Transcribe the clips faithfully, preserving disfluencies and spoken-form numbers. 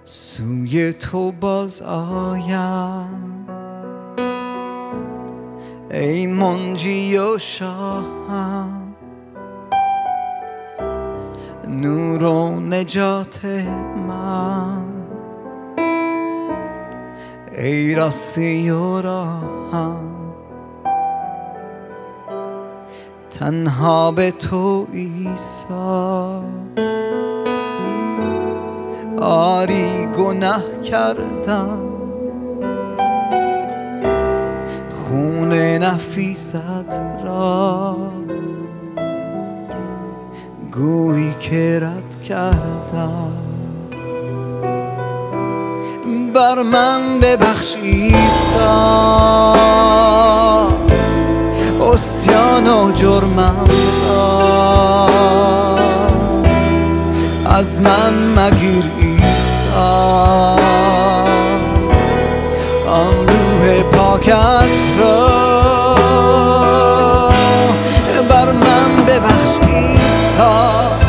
سوی تو باز آیم ای منجی و شاهم، نور و نجات من، ای راستی و راهم. تنها به تو عیسی، آری گناه کردم، خون نفیست را گویی که رد کردم. بر من ببخش عیسی عصیان و جرمم را، از من مگیر عیسی آن روح پاکت را. بر من ببخش عیسی،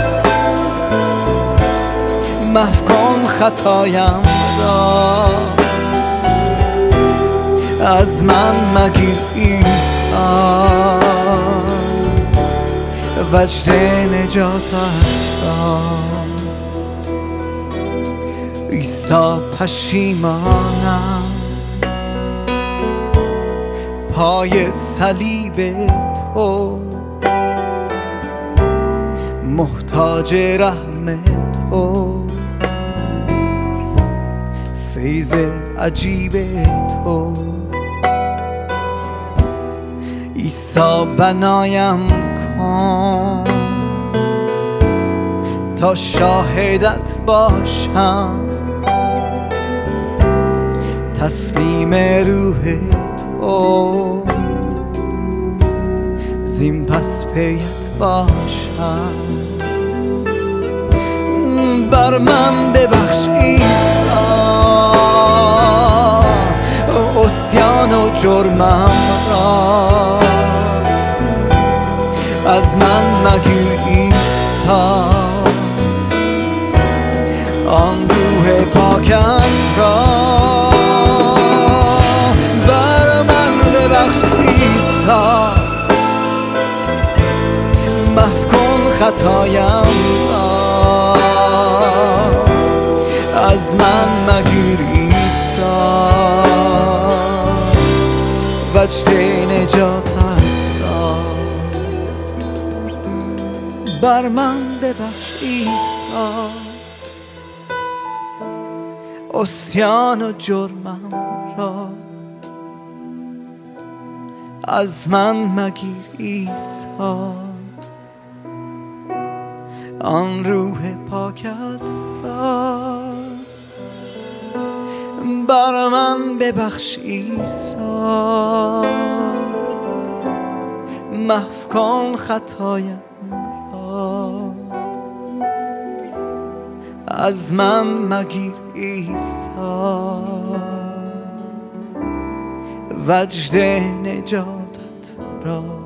محو کن خطایم را، از من مگیر عیسی وجد نجاتت را. عیسی پشیمانم پای صلیب تو، محتاج رحم تو، فیض عجیب تو. عیسی بنایم کن تا شاهدت باشم، تسلیم روح تو، زین پس پیت باشم. بر من ببخش عیسی عصیان و جرمم را، از من مگیر عیسی آن روح پاکت را. بر من ببخش عیسی، محو کن خطایم را، از من مگیر عیسی وجد نجاتت را. بر من ببخش عیسی عصیان و جرمم را، از من مگیر عیسی آن روح پاکت را. بر من ببخش عیسی، محو کن خطایم را، از من مگیر عیسی وجد نجاتت را.